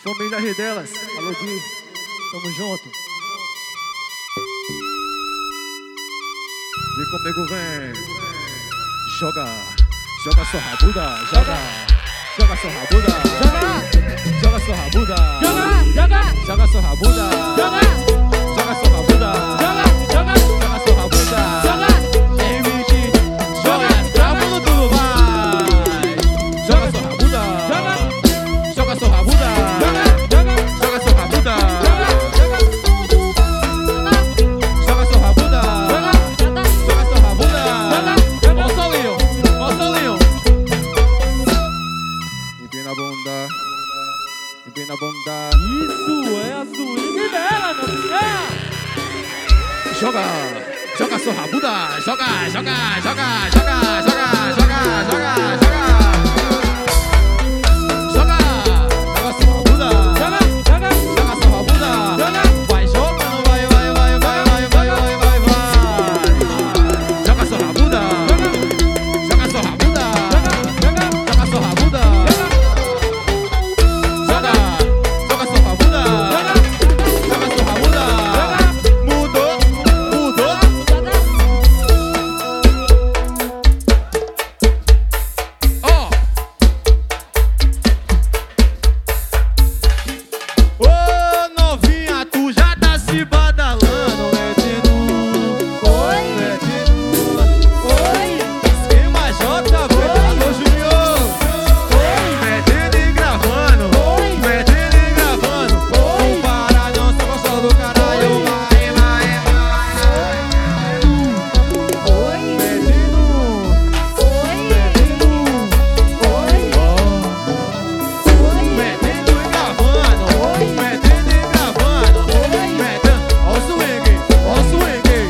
Família Redelas, alô Gui, tamo junto. Vem comigo, vem. Joga, joga sua rabuda, joga, joga sua rabuda, joga, joga sua rabuda, Joga, joga, joga sua rabuda, joga, joga sua rabuda, joga, joga, joga sua rabuda, joga. M20, joga, travando tudo, vai. Joga sua rabuda, Joga, joga sua rabuda, joga, joga, joga sua rabuda, joga, joga sua rabuda, joga, joga sua rabuda. joga. Ó o solinho, ó o solinho. Empina a bunda, empina a bunda. Isso é a swing dela, meu filho. Joga, joga sua rabuda, joga, joga, joga, joga, joga, joga, joga, joga. Joga, joga sua rabuda, Joga, joga, joga sua rabuda. joga. Vai jogando, vai, vai, vai, vai, vai, vai, vai, vai, vai. Joga sua rabuda, joga sua rabuda, joga sua rabuda. Joga, joga sua rabuda, joga sua rabuda. Mudou, mudou. Ó. Ô novinha, tu já tá se badalando, metendo, esquema JV, alô Junior, metendo e gravando, metendo e gravando, não para não, só gosta do caralho, vai, vai, vai, metendo e gravando, metendo e gravando, metendo, ó o swing, ó o swing.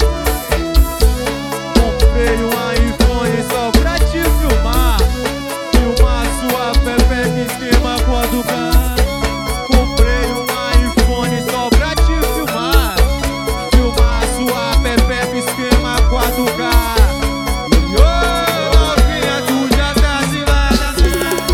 Comprei um iPhone só pra te filmar, filmar sua pepeca, esquema quando cá. Comprei um iPhone só pra te filmar, filmar sua pepeca, esquema 4K. E ô novinha, tu já tá se badalando.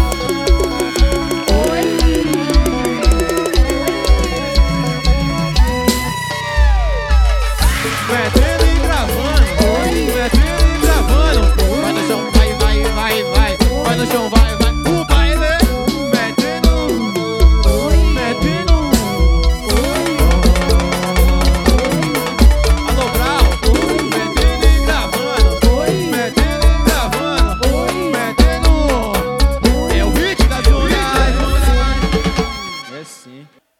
Metendo e gravando, metendo e gravando. Vai no chão, vai, vai, vai, vai. Vai no chão, vai, vai. O baile, metendo, metendo. Alô, Brau, metendo e gravando, metendo e gravando, metendo. É o hit da cidade. É sim.